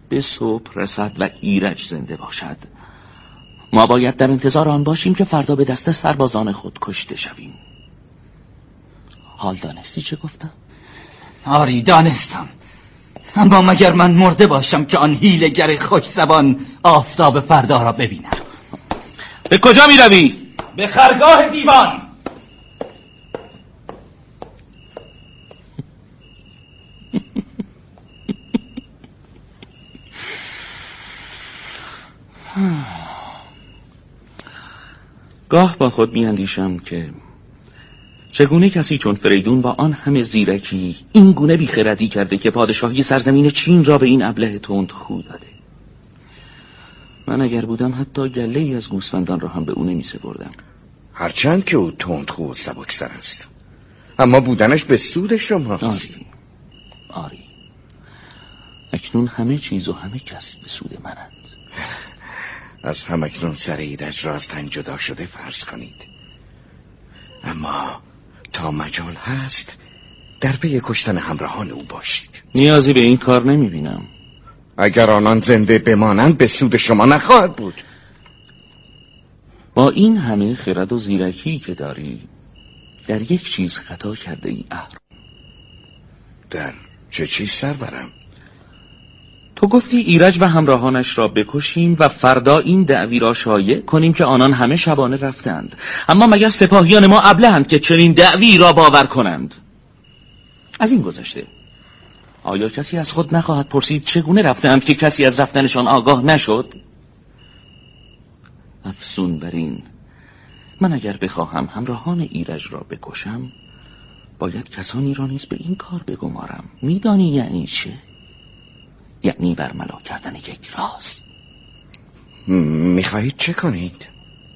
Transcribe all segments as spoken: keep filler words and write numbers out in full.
به صبح رسد و ایرج زنده باشد، ما باید در انتظار آن باشیم که فردا به دست سربازان خود کشته شویم. حال دانستی چه گفتم؟ آری دانستم، اما مگر من مرده باشم که آن حیله‌گر خوش زبان آفتاب فردا را ببینم؟ به کجا می روی؟ به خرگاه دیوان. گاه با خود می اندیشم که چگونه کسی چون فریدون با آن همه زیرکی این گونه بیخردی کرده که پادشاهی سرزمین چین را به این ابله تند خو داده. من اگر بودم حتی گله ای از گوسفندان را هم به او نمی سپردم. هرچند که او تند خو و سبکسر است، اما بودنش به سود شما. آری آری اکنون همه چیز و همه کس به سود منند. از همکنون سر ایرج را از تن جدا شده فرض کنید، اما تا مجال هست در پی کشتن همراهان او باشید. نیازی به این کار نمی بینم. اگر آنان زنده بمانند به سود شما نخواهد بود. با این همه خرد و زیرکی که داری، در یک چیز خطا کرده ای اهرام. در چه چیز سرورم؟ تو گفتی ایرج و همراهانش را بکشیم و فردا این دعوی را شایع کنیم که آنان همه شبانه رفتند. اما مگر سپاهیان ما ابله‌اند که چنین دعوی را باور کنند؟ از این گذشته آیا کسی از خود نخواهد پرسید چگونه رفتند که کسی از رفتنشان آگاه نشد؟ افسون بر این، من اگر بخواهم همراهان ایرج را بکشم، باید کسانی را نیز به این کار بگمارم. میدانی یعنی چه؟ یعنی برملا کردن یک راز. میخواهید چه کنید؟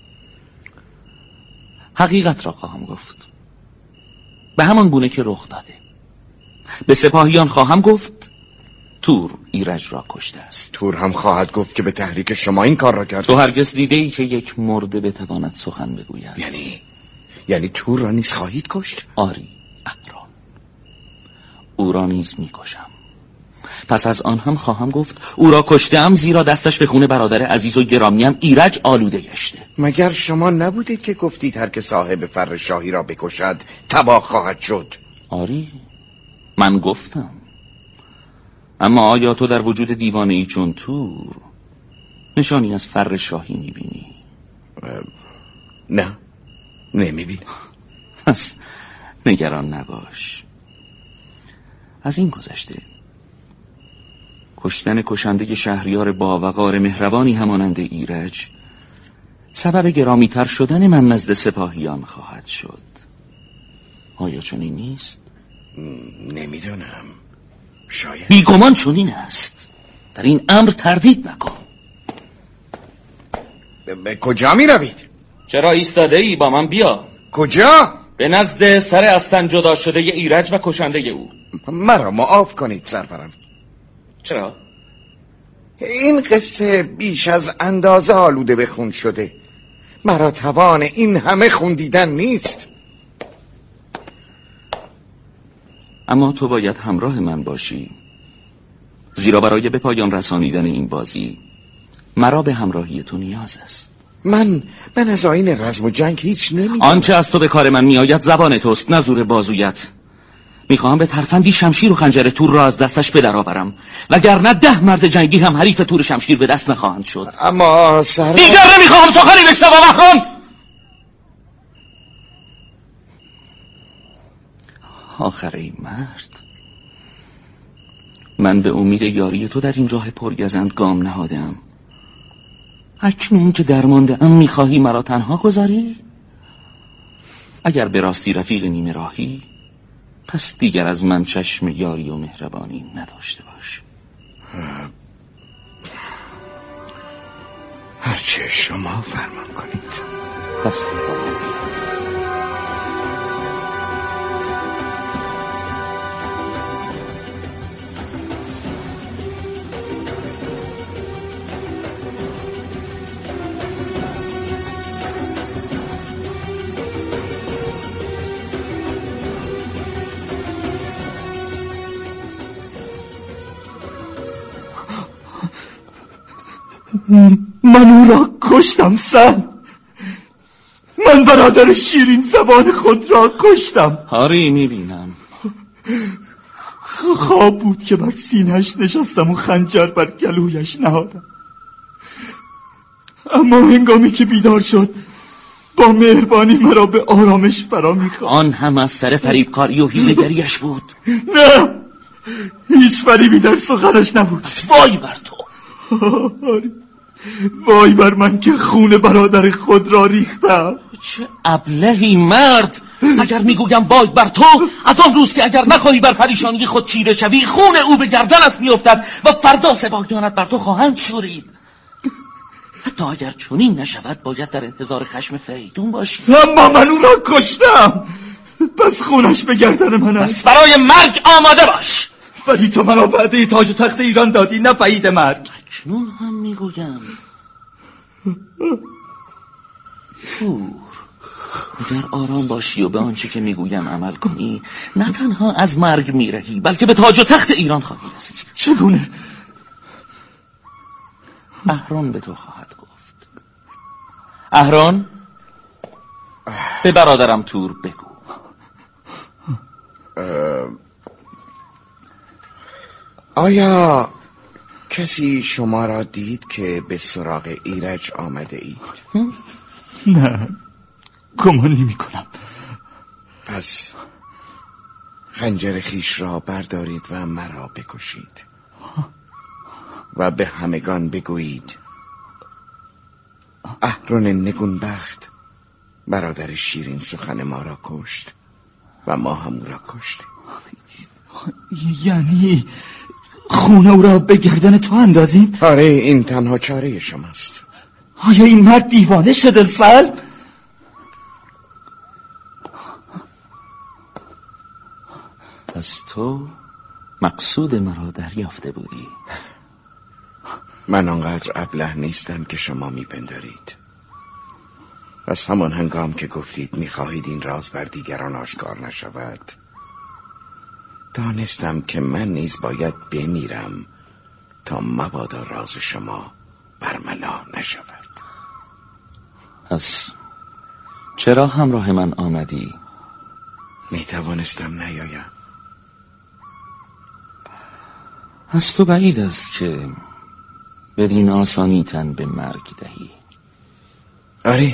حقیقت را خواهم گفت، به همان گونه که رخ داده. به سپاهیان خواهم گفت تور ایرج را کشته است. تور هم خواهد گفت که به تحریک شما این کار را کرد. تو هرگز دیده ای که یک مرده بتواند سخن بگوید؟ یعنی یعنی تور را نیز خواهید کشت؟ آری اهرام، او را نیز میکشم. پس از آن هم خواهم گفت او را کشتم زیرا دستش به خون برادر عزیز و گرامیم ایرج آلوده گشته. مگر شما نبودید که گفتید هر که صاحب فر شاهی را بکشد تباه خواهد شد؟ آری من گفتم، اما آیا تو در وجود دیوانه ای چون تور نشانی از فر شاهی میبینی؟ نه نمیبینم. پس نگران نباش. از این گذشته کشتن کشنده شهریار باوقار مهربانی همانند ایرج سبب گرامی تر شدن من نزد سپاهیان خواهد شد. آیا چنین نیست؟ نمیدانم، شاید. بیگمان چنین است. در این امر تردید نکن. به کجا می روید؟ چرا ایستاده ای؟ با من بیا. کجا؟ به نزد سر از تن جدا شده ی ایرج و کشنده ی او. مرا معاف کنید سرورم. چرا؟ این قصه بیش از اندازه آلوده به خون شده. مرا توان این همه خون دیدن نیست. اما تو باید همراه من باشی، زیرا برای به پایان رسانیدن این بازی مرا به همراهی تو نیاز است. من من از آیین رزم و جنگ هیچ نمیدونم. آنچه از تو به کار من میآید زبان توست، نه زور بازویت. میخواهم به ترفندی شمشیر و خنجر تور را از دستش بدر آورم، وگرنه ده مرد جنگی هم حریف تور شمشیر به دست نخواهند شد. اما سر دیگر نمیخواهم سخنی بشنوم اهرام. آخر ای مرد، من به امید یاری تو در این راه پرگزند گام نهادم. اکنون که درمانده ام میخواهی مرا تنها گذاری؟ اگر به راستی رفیق نیمه راهی، پس دیگر از من چشم یاری و مهربانی نداشته باش. هرچه شما فرمان کنید. پس من او را کشتم سن. من برادر شیرین زبان خود را کشتم. آری میبینم. خواب بود که بر سینه‌اش نشستم و خنجر بر گلویش نهادم. اما هنگامی که بیدار شد با مهربانی مرا به آرامش فرا می‌خواند. آن هم از سر فریبکاری و حیله‌گریش بود؟ نه، هیچ فریبی در سخنش نبود. پس وای بر تو. وای بر من که خون برادر خود را ریختم. چه ابلهی مرد. اگر میگویم وای بر تو، از آن روز که اگر نخواهی بر پریشانی خود چیره شوی، خون او به گردنت میافتد و فردا سپاهیانت بر تو خواهند شورید. حتی اگر چنین نشود باید در انتظار خشم فریدون باشی. اما من او را کشتم، پس خونش به گردن من است. پس برای مرگ آماده باش. ولی تو مرا وعده تاج و تخت ایران دادی، نه فید مرگ. اکنون هم میگویم پور، اگر آرام باشی و به آنچه که میگویم عمل کنی، نه تنها از مرگ میرهی بلکه به تاج و تخت ایران خواهی رسید. چگونه؟ اهرون به تو خواهد گفت. اهرون، به برادرم تور بگو. آیا کسی شما را دید که به سراغ ایرج آمده اید؟ نه، گمان نمی کنم. پس خنجر خیش را بردارید و مرا بکشید و به همگان بگویید اهرون نگونبخت برادر شیرین سخن ما را کشت و ما هم او را کشتیم. یعنی خون او را به گردن تو اندازیم؟ آره، این تنها چاره شماست. آیا این مرد دیوانه شده سر؟ پس تو مقصود مرا دریافته بودی. من آنقدر ابله نیستم که شما میپندارید. از همان هنگام که گفتید میخواهید این راز بر دیگران آشکار نشود، دانستم که من نیز باید بمیرم تا مبادا راز شما برملا نشود. پس چرا همراه من آمدی؟ میتوانستم نیایم. از تو بعید است که بدین آسانی تن به مرگ دهی. آره،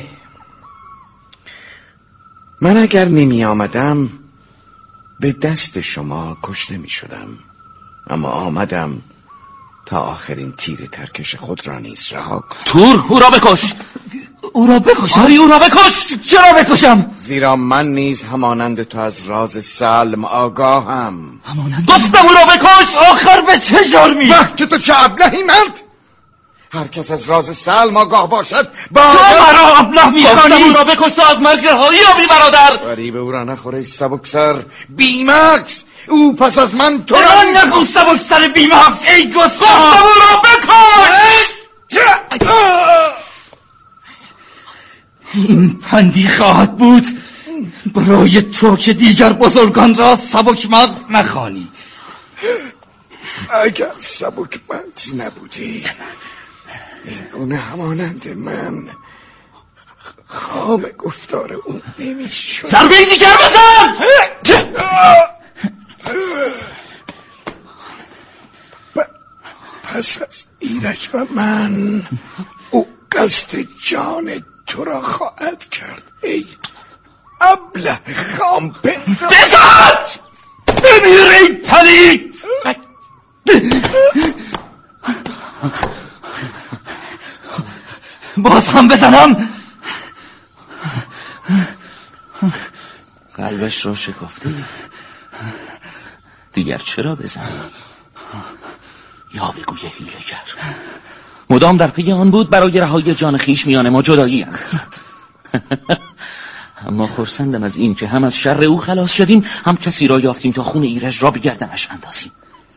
من اگر نمی آمدم به دست شما کشته می شدم، اما آمدم تا آخرین تیر ترکش خود را نیز رها کنم. تور، او را بکش. او را بکشم؟ آری، او را بکش. چرا بکشم؟ زیرا من نیز همانند تو از راز سلم آگاهم. همانند؟ گفتم او را بکش. آخر به چه جرمی؟ وقت که تو چه ابلهی مرد. هر کس از راز سلم آگاه باشد با تو مرا ابله میخوانی؟ گفتم او را بکش تا از مرگ رهایی یابی برادر. غریب او را نخوره سبکسر بیمکس. او پس از من تو را را نگو سبکسر بیمکس. ای گستاخ، گفتم او را بکش. این پندی خواهد بود برای تو که دیگر بزرگان را سبک مغز نخوانی. اگر سبک مغز نبودی این گونه همانند من خام گفتار او نمی شد. ضربه دیگر بزن. پس از ایرج و من او قصد جان تو را خواهد کرد ای ابله خام پندار. بزن. بمیر ای پلید. باز هم بزنم؟ قلبش را شکافته. دیگر چرا بزنی؟ یا بگوی حیله‌گر مدام در پی آن بود برای رهایی جان خیش میان ما جدایی اندازد. اما خرسندم از این که هم از شر او خلاص شدیم، هم کسی را یافتیم تا خون ایرج را به گردنش اندازیم.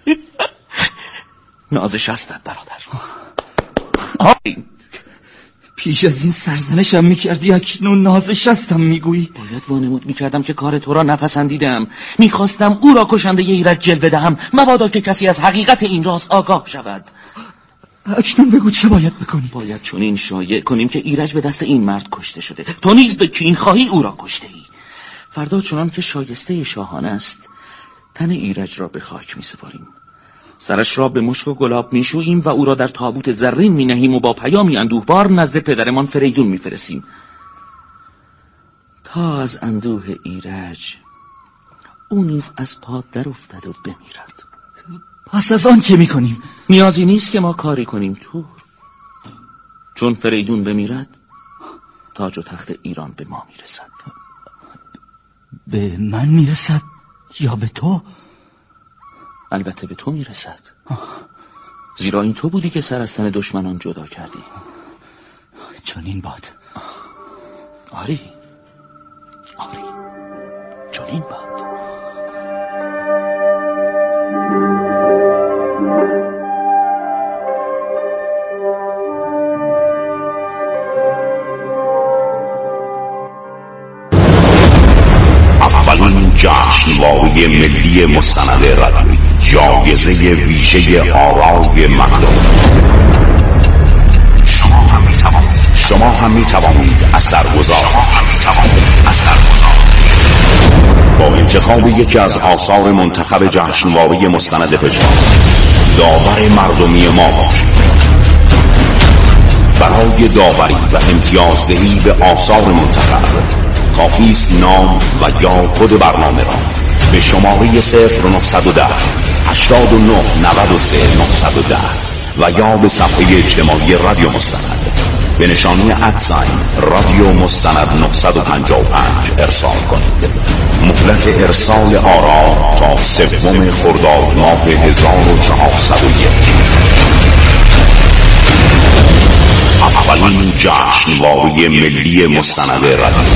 نازش هستد برادر. آی پیش از این سرزنشم میکردی، اکنون نازشستم میگویی. باید وانمود میکردم که کار تو را نپسندیدم. میخواستم او را کشنده ایرج جلوه دهم، مبادا که کسی از حقیقت این راز آگاه شود. اکنون بگو چه باید بکنیم؟ باید چنین شایع کنیم که ایرج به دست این مرد کشته شده. تو نیز به کین خواهی او را کشته ای. فردا چنان که شایسته شاهانه است تن ایرج را به خاک می سپاریم. سرش را به مشک و گلاب می شوییم و او را در تابوت زرین می نهیم و با پیامی اندوهبار نزد پدرمان فریدون می فرستیم تا از اندوه ایرج او نیز از پا در افتد و بمیرد. پس از آن چه می کنیم؟ نیازی نیست که ما کاری کنیم تور. چون فریدون بمیرد تاج و تخت ایران به ما می رسد. به من می رسد یا به تو؟ البته به تو می رسد. زیرا این تو بودی که سر از تن دشمنان جدا کردی. چنین باد. آری آری چنین باد. اولین جشنواره ملی مستند رادیویی، جایزه ویژه آرای مردم. شما هم می توانید شما هم می توانید اثرگذار اثرگذار با انتخاب یکی از آثار منتخب جشنواره مستند پژمان داور مردمی ما باشید. برای داوری و امتیازدهی به آثار منتخب کافی است نام و یا کد برنامه را به شماره صفر نهصد و ده هشتاد و نه نود و سه نهصد و ده و یا به صفحه اجتماعی رادیو مستند به نشانی ادساین رادیو مستند نهصد و پنجاه و پنج ارسال کنید. مهلت ارسال آرا تا سوم خرداد ماه هزار و چهارصد و یک. اولین جشنواره ملی مستند رادیو.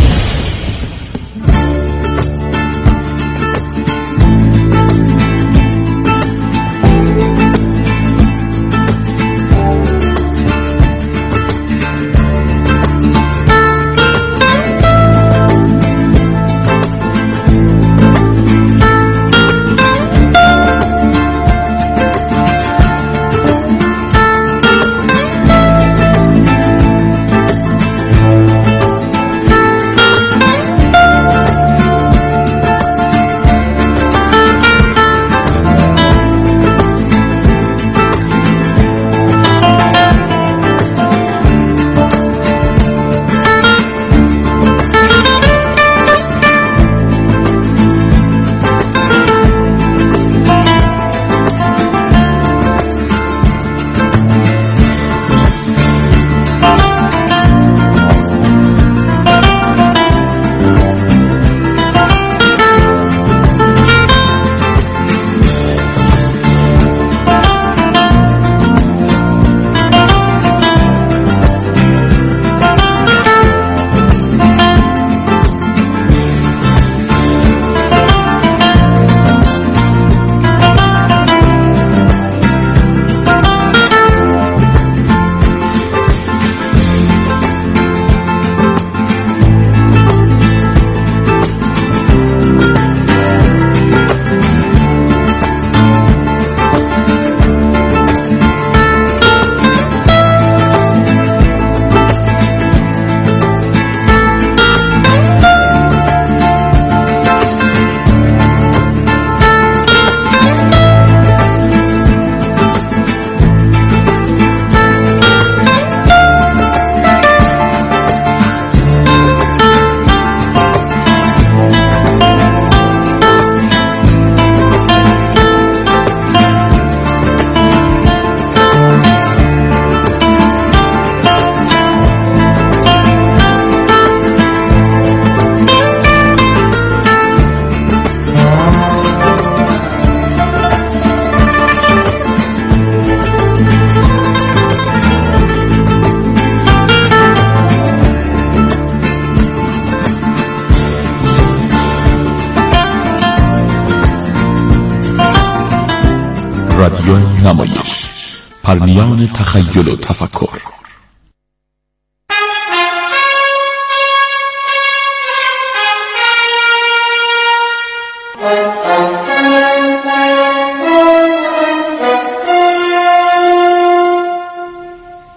رادیو نمایش، پرمیان تخیل و تفکر.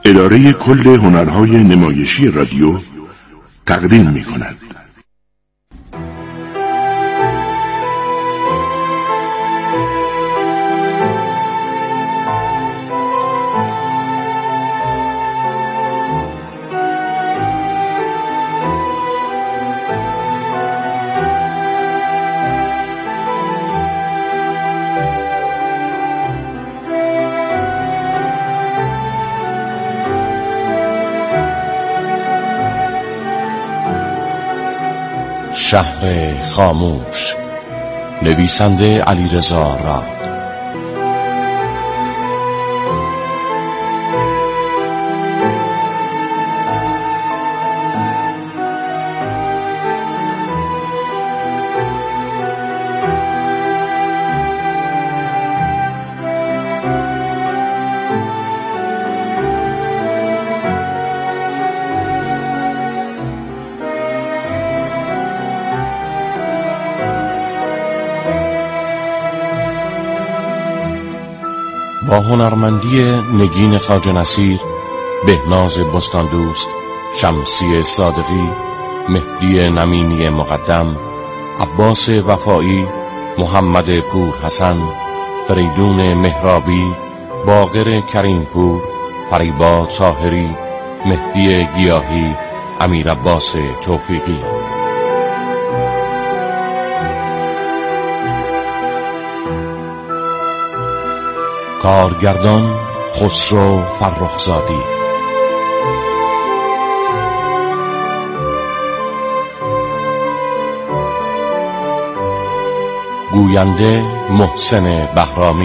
اداره کل هنرهای نمایشی رادیو تقدیم می کند. شهر خاموش، نویسنده علیرضا راد. با هنرمندی نگین خواجه نصیر، بهناز بستاندوست، شمسی صادقی، مهدی نمینی مقدم، عباس وفایی، محمد پور حسن، فریدون مهرابی، باقر کریمپور، فریبا طاهری، مهدی گیاهی، امیر عباس توفیقی. کارگردان خسرو فرخزادی. گوینده محسن بهرامی.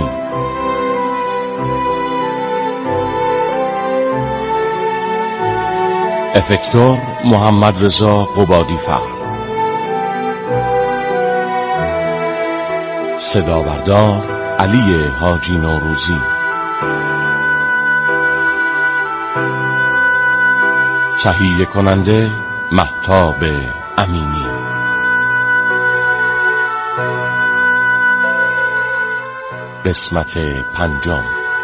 افکتور محمد رضا قبادی فر. صدا بردار علی حاجی نوروزی. تهیه کننده مهتاب امینی. قسمت پنجم.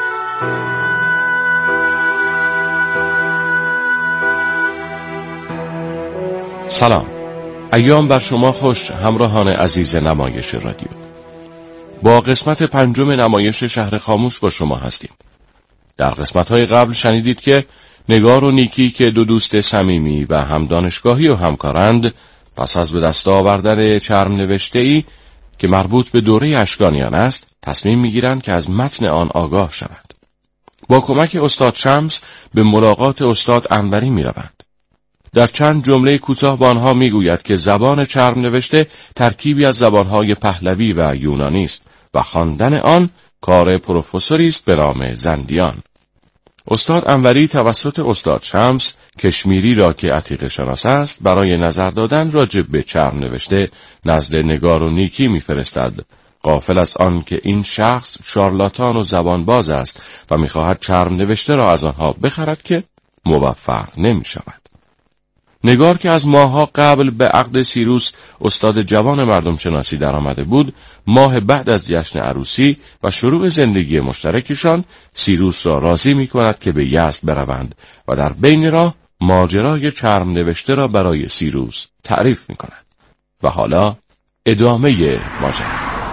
سلام، ایام بر شما خوش همراهان عزیز نمایش رادیو. با قسمت پنجم نمایش شهر خاموش با شما هستیم. در قسمت‌های قبل شنیدید که نگار و نیکی که دو دوست صمیمی و هم دانشگاهی و همکارند، پس از به دست آوردن چرم نوشته‌ای که مربوط به دوره اشکانیان است، تصمیم می‌گیرند که از متن آن آگاه شوند. با کمک استاد شمس به ملاقات استاد انوری می‌روند. در چند جمله کوتاه با آنها می‌گوید که زبان چرم نوشته ترکیبی از زبان‌های پهلوی و یونانی است و خواندن آن کار پروفسوری است به نام زندیان. استاد انوری توسط استاد شمس کشمیری را که عتیقه شناس است برای نظر دادن راجع به چرم نوشته نزد نگار و نیکی می‌فرستد، غافل از آن که این شخص شارلاتان و زبانباز است و می‌خواهد چرم نوشته را از آنها بخرد که موفق نمی‌شود. نگار که از ماه‌ها قبل به عقد سیروس استاد جوان مردم شناسی در آمده بود، ماه بعد از جشن عروسی و شروع زندگی مشترکشان سیروس را راضی می کند که به یزد بروند و در بین راه ماجرای چرم نوشته را برای سیروس تعریف می کند. و حالا ادامه ماجرا.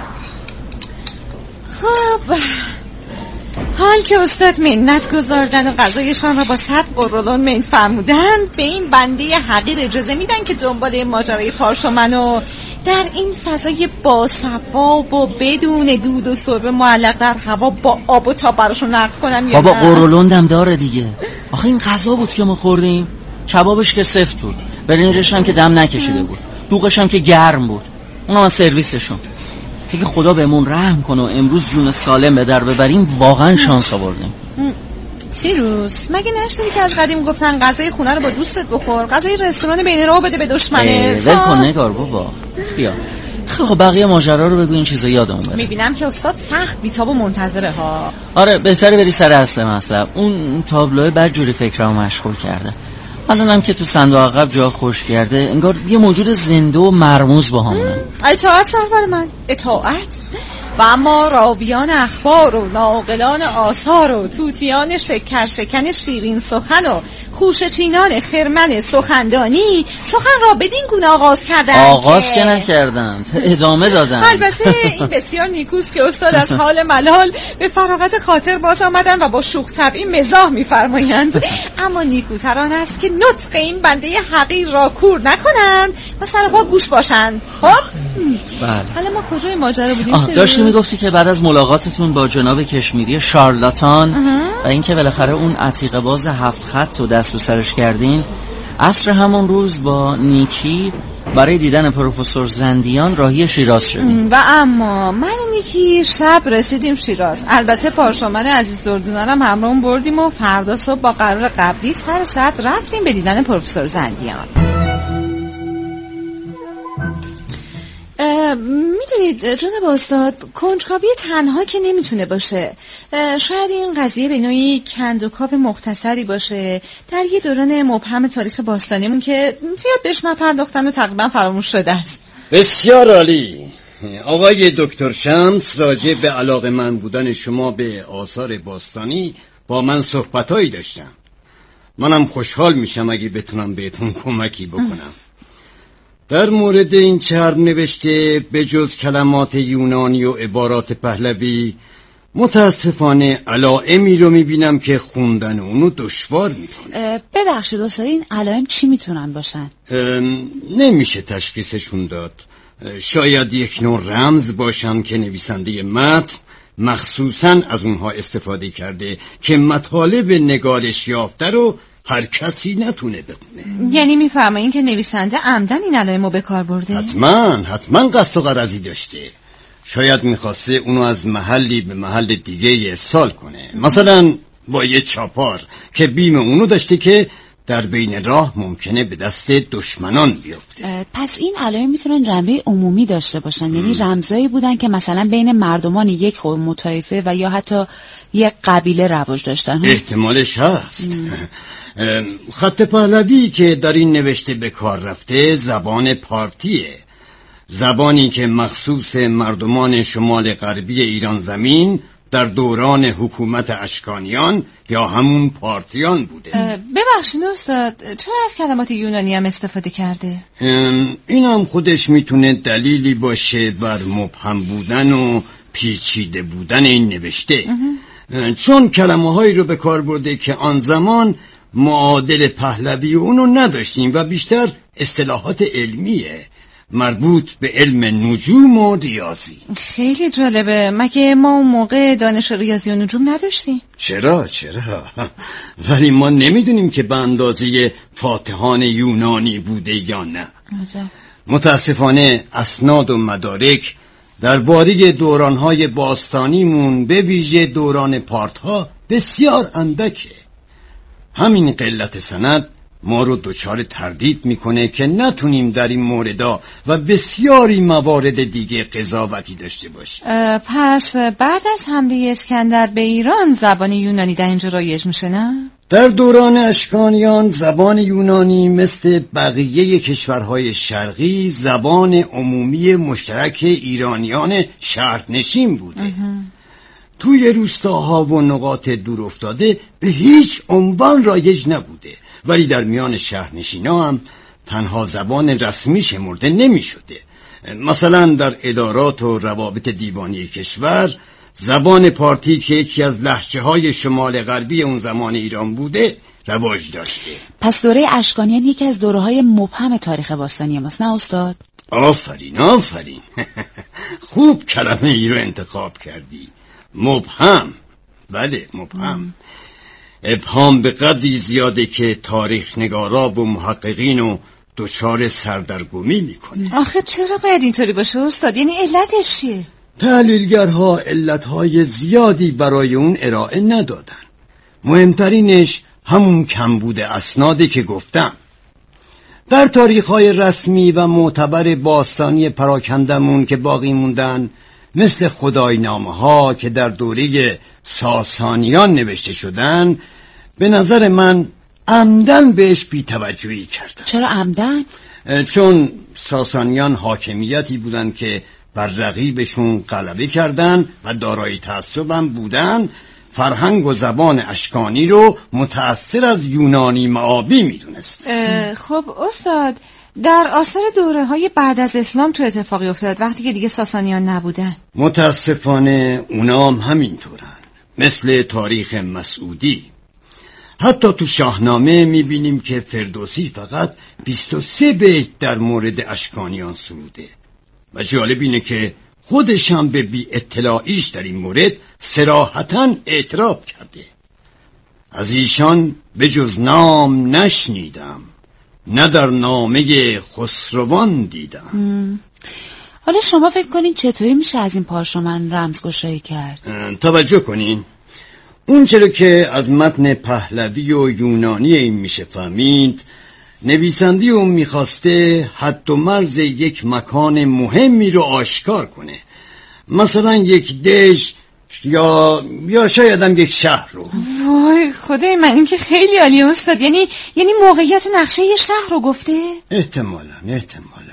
خب حال که استاد منت گذاردن و غذایشان را با صد قرولون من فرمودند، به این بنده حقیر اجازه میدن که دنبال ماجرای پارش و منو در این فضای باصفا و بدون دود و سرب معلق در هوا با آب و تاب براشون نقل کنم یا بابا قرولوندم داره دیگه. آخه این غذا بود که ما خوردیم، کبابش که سفت بود، برنجش هم که دم نکشیده بود، دوغش هم که گرم بود، اونم از سرویسشون. اگه خدا بهمون رحم کنه و امروز جون سالم به در ببریم واقعا شانس آوردیم. سیروس، مگه نشنیدی که از قدیم گفتن غذای خونه رو با دوستت بخور، غذای رستوران بین راه بده به دشمنت؟ ول کن نگار بابا. بیا خب بقیه ماجرا رو بگو، این چیزا یادمون بره. میبینم که استاد سخت بیتاب و منتظره ها. آره بهتره بری سر اصل مطلب. اون تابلوه بد جوری فکرامو مشغول کرده. الانم که تو صندوق عقب جا خوش کرده، انگار یه موجود زنده و مرموز با همونه. اطاعت سرور من، اطاعت. و اما راویان اخبار و ناقلان آثار و توتیان شکر شکن شیرین سخن و خوشچینان خرمن سخندانی سخن را بدین گونه آغاز کردند آغاز که نکردند، ادامه دادند. البته این بسیار نیکوست که استاد از حال ملال به فراغت خاطر باز آمدند و با شوخ طبعی مزاح می‌فرمایند، اما نیکوتر آن است که نطق این بنده حقیر را کور نکنند و سرپا گوش باشند. خب بله. حالا ما کجای ماجرا بودیم؟ داشتی میگفتی که بعد از ملاقاتتون با جناب کشمیری شارلاتان و اینکه بالاخره اون عتیقه باز هفت خط رو دست به سرش کردین، عصر همون روز با نیکی برای دیدن پروفسور زندیان راهی شیراز شدیم. و اما من نیکی شب رسیدیم شیراز. البته پارشامان عزیز دردونانم همراهمون بردیم و فردا صبح با قرار قبلی سر ساعت رفتیم به دیدن پروفسور زندیان. میدونید جناب استاد، کنجکاوی تنها که نمیتونه باشه. شاید این قضیه به نوعی کندوکاو مختصری باشه در یه دوران مبهم تاریخ باستانیمون که زیاد بهش نپرداختن و تقریبا فراموش شده است. بسیار عالی. آقای دکتر شمس راجع به علاقه من بودن شما به آثار باستانی با من صحبتایی داشتم. منم خوشحال میشم اگه بتونم بهتون کمکی بکنم. در مورد این چرب نوشته به جز کلمات یونانی و عبارات پهلوی متاسفانه علائمی رو میبینم که خوندن اونو دشوار میکنه. ببخشید استاد، این علائم چی میتونن باشن؟ نمیشه تشخیصشون داد. شاید یک نوع رمز باشن که نویسنده متن مخصوصاً از اونها استفاده کرده که مطالب نگارش یافته رو هر کسی نتونه بخونه. یعنی میفرمایین که نویسنده عمدن این علائمو به کار برده؟ حتما حتما قصد و غرضی داشته. شاید میخواسته اونو از محلی به محل دیگه ارسال کنه، مثلا با یه چاپار که بیم اونو داشته که در بین راه ممکنه به دست دشمنان بیفته. پس این علائم میتونن جنبه عمومی داشته باشن، یعنی رمزایی بودن که مثلا بین مردمان یک قوم و طایفه و یا حتی یک قبیله رواج داشتن. احتمالش هست. خط پهلوی که در این نوشته به کار رفته زبان پارتیه، زبانی که مخصوص مردمان شمال غربی ایران زمین در دوران حکومت اشکانیان یا همون پارتیان بوده. ببخشید استاد، چرا از کلمات یونانی هم استفاده کرده؟ این هم خودش میتونه دلیلی باشه بر مبهم بودن و پیچیده بودن این نوشته. چون کلمه هایی رو به کار برده که آن زمان معادل پهلوی اونو نداشتیم و بیشتر اصطلاحات علمیه مربوط به علم نجوم و ریاضی. خیلی جالبه. مگه ما اون موقع دانش ریاضی و نجوم نداشتیم؟ چرا چرا ولی ما نمیدونیم که به اندازه فاتحان یونانی بوده یا نه. متاسفانه اسناد و مدارک درباره دورانهای باستانیمون به ویژه دوران پارتها بسیار اندکه. همین قلت سند ما رو دچار تردید میکنه که نتونیم در این موردا و بسیاری موارد دیگه قضاوتی داشته باشیم. پس بعد از حمله اسکندر به ایران زبان یونانی در اینجا رایج میشه نه؟ در دوران اشکانیان زبان یونانی مثل بقیه کشورهای شرقی زبان عمومی مشترک ایرانیان شهرنشین بوده. اه. توی روستاها و نقاط دور افتاده به هیچ عنوان رایج نبوده، ولی در میان شهرنشینا هم تنها زبان رسمی شمرده نمی شده. مثلا در ادارات و روابط دیوانی کشور زبان پارتی که یکی از لهجه های شمال غربی اون زمان ایران بوده رواج داشته. پس دوره اشکانیان یکی از دوره های مبهم تاریخ باستانی ماست نه استاد؟ آفرین آفرین خوب کلمه ای رو انتخاب کردی. مبهم. بله مبهم. ابهام به قدری زیاده که تاریخ نگارا و محققین و دچار سردرگمی میکنه. آخه چرا باید اینطوری باشه استاد؟ یعنی علتش چیه؟ تحلیلگرها علتهای زیادی برای اون ارائه ندادن. مهمترینش همون کمبود اسنادی که گفتم. در تاریخهای رسمی و معتبر باستانی پراکندمون که باقی موندن مثل خداینامه ها که در دوره ساسانیان نوشته شدن به نظر من عمدن بهش بی‌توجهی کردن. چرا عمدن؟ چون ساسانیان حاکمیتی بودن که بر رقیبشون غلبه کردن و دارای تعصبم بودن، فرهنگ و زبان اشکانی رو متأثر از یونانی معابی میدونست. خب استاد، در آثار دوره های بعد از اسلام چه اتفاقی افتاد وقتی که دیگه ساسانیان نبودن؟ متاسفانه اونام همینطورن، مثل تاریخ مسعودی. حتی تو شاهنامه میبینیم که فردوسی فقط بیست و سه بیت در مورد اشکانیان سروده و جالب اینه که خودش هم به بی اطلاعیش در این مورد صراحتاً اعتراف کرده. از ایشان به جز نام نشنیدم، نه در نامه خسروان دیدم. مم. حالا شما فکر کنین چطوری میشه از این پارشمان رمزگشایی کرد؟ توجه کنین، اون چرا که از متن پهلوی و یونانی این میشه فهمید، نویسنده اون میخواسته حد و مرز یک مکان مهمی رو آشکار کنه، مثلا یک دشت یا یا شاید هم یک شهر رو. وای خدای من، این که خیلی عالی استاد. یعنی یعنی موقعیت و نقشه یه شهر رو گفته؟ احتمالاً احتمالاً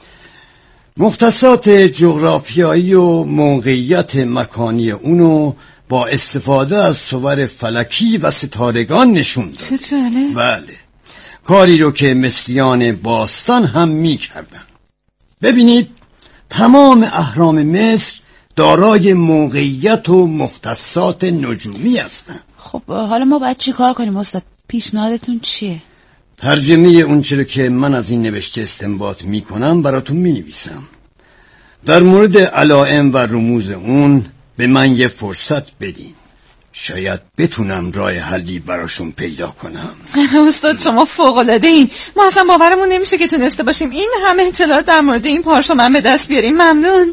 مختصات جغرافیایی و موقعیت مکانی اونو با استفاده از صور فلکی و ستارگان نشون داد. چطوره؟ بله، کاری رو که مصریان باستان هم می کردن. ببینید، تمام اهرام مصر دارای موقعیت و مختصات نجومی هستن. خب حالا ما باید چی کار کنیم استاد؟ پیشنهادتون چیه؟ ترجمه اون چیزی که من از این نوشته استنباط می کنم براتون می نویسم. در مورد علائم و رموز اون به من یه فرصت بدین، شاید بتونم راه حلی براشون پیدا کنم. استاد شما فوق‌العاده این، ما اصلا باورمون نمیشه که تونسته باشیم این همه اطلاعات در مورد این پارچه‌من به دست بیاریم. ممنون.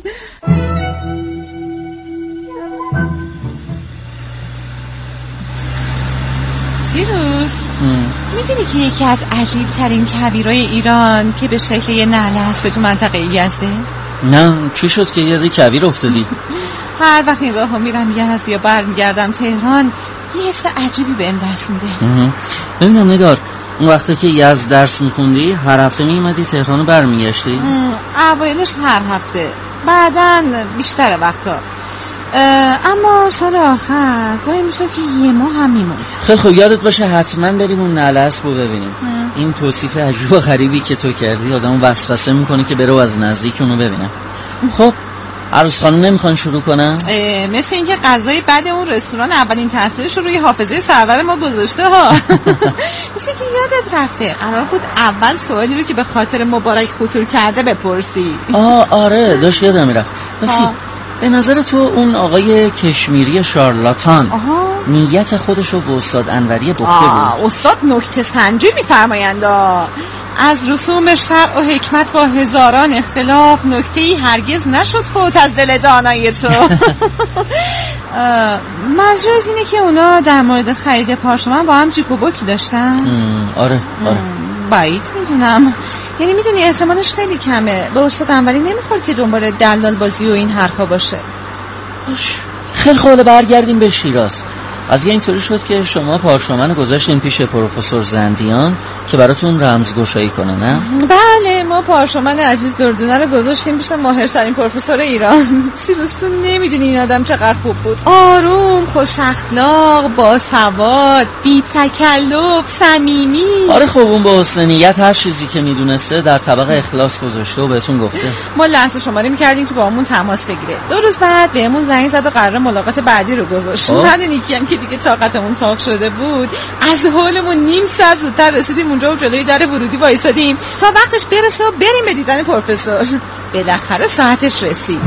سیروس، میدونی که یکی از عجیب ترین کویرای ایران که به شکل یه نعل است به تو منطقه یزده؟ نه، چی شد که یاد کویر افتادی؟ هر وقت این راه ها میرم یزد یا برمیگردم تهران یه حس عجیبی بهم دست میده. ببینم نگار، اون وقتی که یزد درس میخوندی هر هفته میومدی تهران و برمیگشتی؟ اوایلش هر هفته، بعدن بیشتر وقتا، اما سال آخر گاهی میشه که یه ماه هم میموند. خیلی خوب، یادت باشه حتما بریم اون نعل اسب رو ببینیم. ام. این توصیف عجیب و غریبی که تو کردی آدمو وسوسه میکنه که برو از نزدیک اونو ببینم. خب عروس خانم نمیخوان شروع کنن؟ مثل اینکه غذای بعد اون رستوران اولین تاثیرش رو روی حافظه سرور ما گذاشته ها. مثل اینکه یادت رفته قرار بود اول سوالی رو که به خاطر مبارک خطور کرده بپرسی. آه آره داشت یادم میرفت. مثل به نظر تو اون آقای کشمیری شارلاتان آها. نیت خودش رو به استاد انوری گفته بود؟ استاد نکته سنجی میفرمایند. از رسوم شرع و حکمت با هزاران اختلاف نکته‌ای هرگز نشد فوت از دل دانای تو. منظورت اینه که اونا در مورد خرید پارچه‌من با هم جیک و بوکی داشتن؟ آره آره. بعید میدونم، یعنی میدونی احتمالش خیلی کمه. به استاد انوری نمیخورد که دنبال دلال بازی و این حرفا باشه. باش خیلی خوب، برگردیم به شیراز. از اینطوری شد که شما پارچه‌من گذاشتین پیش پروفسور زندیان که براتون رمزگشایی کنه، نه؟ بله، ما پارچه‌من عزیز دردونه رو گذاشتیم پیش ماهرترین پروفسور ایران. سیروستون نمیدونی این آدم چقدر خوب بود. آروم، خوش اخلاق، باسواد، بی تکلف، صمیمی. آره خب اون با حسن نیت هر چیزی که میدونسته در طبق اخلاص گذاشته و بهتون گفته. ما لحظه شماری میکردیم که با همون تماس بگیره. دو روز بعد بهمون زنگ زد و قرار ملاقات بعدی رو گذاشت. من کیم که دیگه طاقتمون تاق شده بود، از حالمون نیم ساعت زودتر رسیدیم اونجا و جلوی در ورودی وایسادیم تا وقتش برسه و بریم به دیدن پروفسور. بالاخره ساعتش رسید.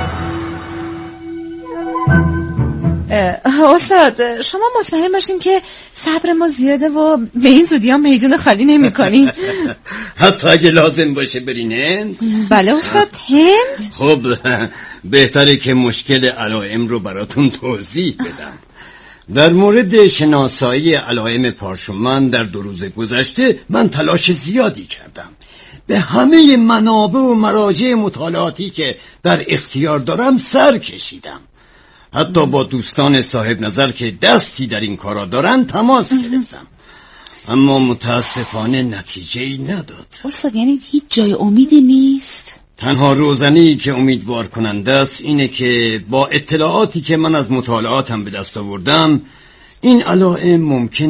استاد شما مطمئن باشین که صبر ما زیاده و به این زودی ها میدون خالی نمی کنیم؟ حتی اگه لازم باشه برین هند؟ بله استاد، هند؟ خب بهتره که مشکل علائم رو براتون توضیح بدم. در مورد شناسایی علائم پارچه‌من در دو روز گذشته من تلاش زیادی کردم. به همه منابع و مراجع مطالعاتی که در اختیار دارم سر کشیدم. حتی با دوستان صاحب نظر که دستی در این کارا دارن تماس گرفتم، اما متاسفانه نتیجه‌ای نداد. استاد یعنی هیچ جای امیدی نیست؟ تنها روزنی که امیدوار کننده است اینه که با اطلاعاتی که من از مطالعاتم به دست آوردم این علائم ممکن